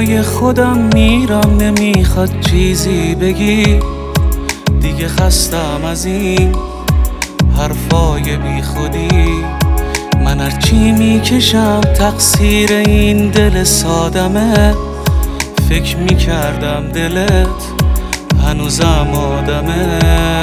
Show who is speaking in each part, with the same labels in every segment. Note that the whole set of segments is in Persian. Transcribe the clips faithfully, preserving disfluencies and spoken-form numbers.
Speaker 1: پای خودم میرم، نمیخواد چیزی بگی. دیگه خستم از این حرفای بی خودی. من هرچی میکشم تقصیر این دل سادمه. فکر میکردم دلت هنوزم آدمه.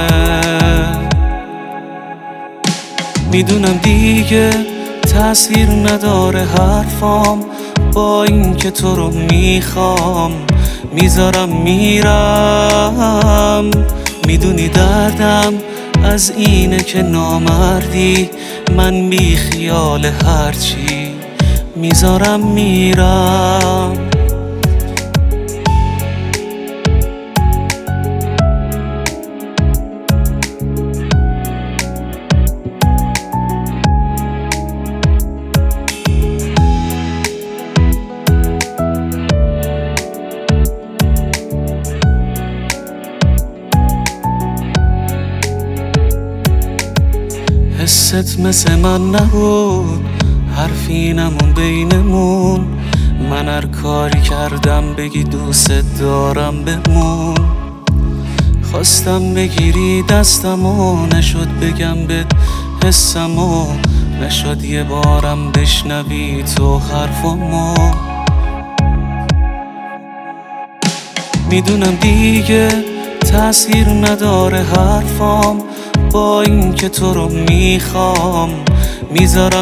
Speaker 1: میدونم دیگه تأثیر نداره حرفام، با این که تو رو میخوام میذارم میرم. میدونی دردم از اینه که نامردی، من بی خیال هرچی میذارم میرم. حست مثل من نبود، حرفی نمون بینمون. من هر کاری کردم بگی دوست دارم بمون. خواستم بگیری دستمو، نشد بگم بهت حسمو. نشد یه بارم بشنوی تو حرفمو. میدونم دیگه تأثیر نداره حرفام، با این که تو رو میخوام میذارم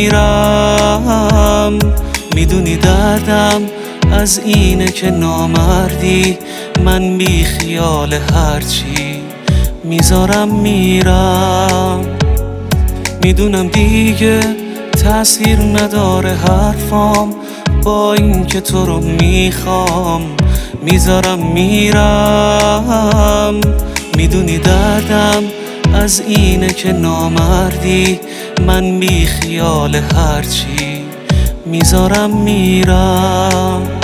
Speaker 1: میرم. میدونی دردم از اینه که نامردی، من بی خیال هرچی میذارم میرم. میدونم دیگه تأثیر نداره حرفام، با این که تو رو میخوام میذارم میرم. میدونی دردم از اینه که نامردی، من بی خیال هرچی میذارم میرم.